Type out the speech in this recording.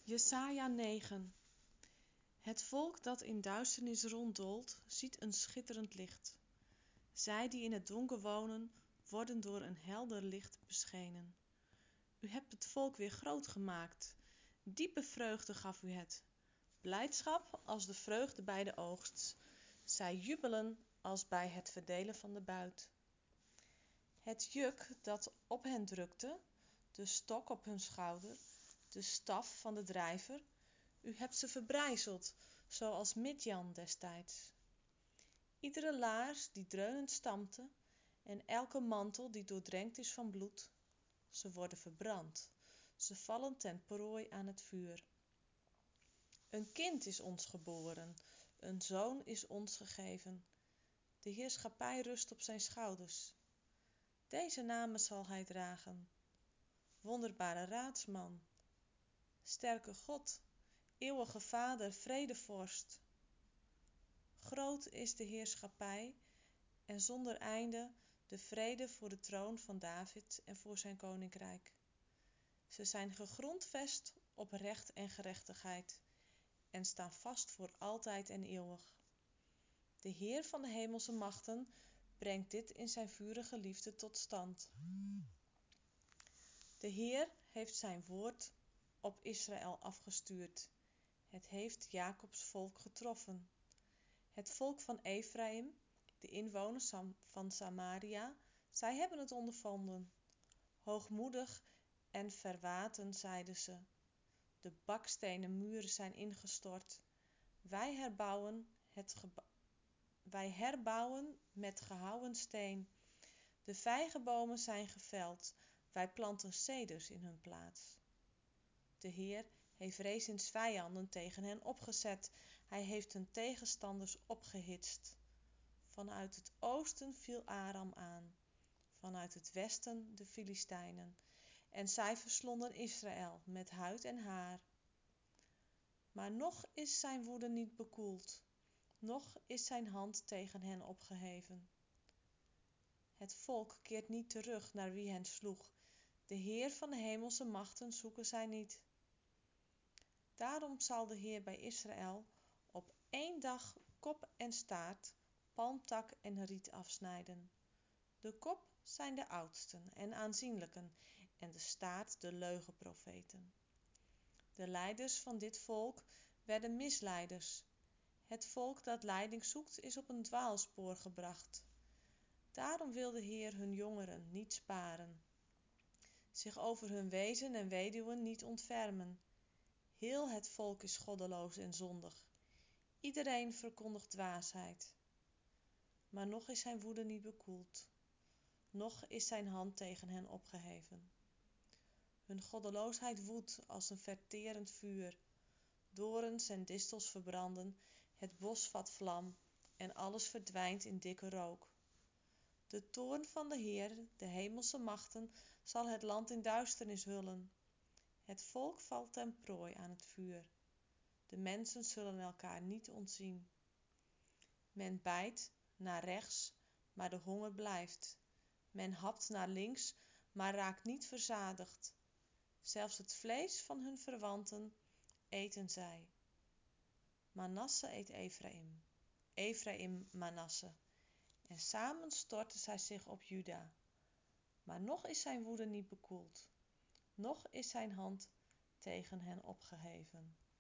Jesaja 9. Het volk dat in duisternis ronddolt, ziet een schitterend licht. Zij die in het donker wonen, worden door een helder licht beschenen. U hebt het volk weer groot gemaakt. Diepe vreugde gaf u het. Blijdschap als de vreugde bij de oogst. Zij jubelen als bij het verdelen van de buit. Het juk dat op hen drukte, de stok op hun schouder, de staf van de drijver, u hebt ze verbrijzeld, zoals Midjan destijds. Iedere laars die dreunend stampte en elke mantel die doordrenkt is van bloed, ze worden verbrand, ze vallen ten prooi aan het vuur. Een kind is ons geboren, een zoon is ons gegeven. De heerschappij rust op zijn schouders. Deze namen zal hij dragen: Wonderbare Raadsman, Sterke God, Eeuwige Vader, Vredevorst. Groot is de heerschappij en zonder einde de vrede voor de troon van David en voor zijn koninkrijk. Ze zijn gegrondvest op recht en gerechtigheid en staan vast voor altijd en eeuwig. De Heer van de hemelse machten brengt dit in zijn vurige liefde tot stand. De Heer heeft zijn woord op Israël afgestuurd. Het heeft Jacobs volk getroffen. Het volk van Efraïm, de inwoners van Samaria, zij hebben het ondervonden. Hoogmoedig en verwaten zeiden ze. De bakstenen muren zijn ingestort. Wij herbouwen met gehouwen steen. De vijgenbomen zijn geveld. Wij planten ceders in hun plaats. De Heer heeft Rezins vijanden tegen hen opgezet. Hij heeft hun tegenstanders opgehitst. Vanuit het oosten viel Aram aan, vanuit het westen de Filistijnen. En zij verslonden Israël met huid en haar. Maar nog is zijn woede niet bekoeld, nog is zijn hand tegen hen opgeheven. Het volk keert niet terug naar wie hen sloeg. De Heer van de hemelse machten zoeken zij niet. Daarom zal de Heer bij Israël op 1 dag kop en staart, palmtak en riet afsnijden. De kop zijn de oudsten en aanzienlijken en de staart de leugenprofeten. De leiders van dit volk werden misleiders. Het volk dat leiding zoekt is op een dwaalspoor gebracht. Daarom wil de Heer hun jongeren niet sparen, zich over hun wezen en weduwen niet ontfermen. Heel het volk is goddeloos en zondig. Iedereen verkondigt dwaasheid. Maar nog is zijn woede niet bekoeld. Nog is zijn hand tegen hen opgeheven. Hun goddeloosheid woedt als een verterend vuur. Dorens en distels verbranden, het bos vat vlam en alles verdwijnt in dikke rook. De toorn van de Heer, de hemelse machten, zal het land in duisternis hullen. Het volk valt ten prooi aan het vuur. De mensen zullen elkaar niet ontzien. Men bijt naar rechts, maar de honger blijft. Men hapt naar links, maar raakt niet verzadigd. Zelfs het vlees van hun verwanten eten zij. Manasse eet Efraïm, Efraïm Manasse. En samen storten zij zich op Juda. Maar nog is zijn woede niet bekoeld. Nog is zijn hand tegen hen opgeheven.